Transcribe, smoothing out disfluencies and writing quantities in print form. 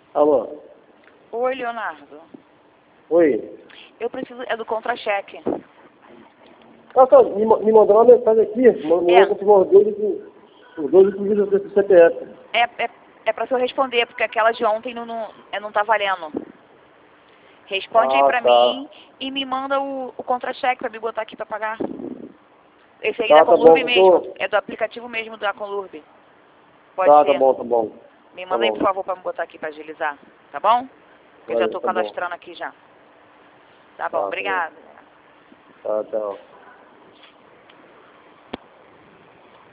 Alô? Oi, Leonardo. Oi? Eu preciso... É do contra-cheque. Só me mandou uma mensagem aqui, mandou os dois últimos do CPF. É pra eu responder, porque aquela de ontem não tá valendo. Responde aí pra mim e me manda o contra-cheque pra me botar aqui pra pagar. Esse aí é da Conlurb mesmo. É do aplicativo mesmo da Conlurb. Pode ser. Tá bom. Me manda aí, por favor, pra me botar aqui pra agilizar. Tá bom? Eu já tô cadastrando aqui já. Tá bom, obrigada. Tá, tchau.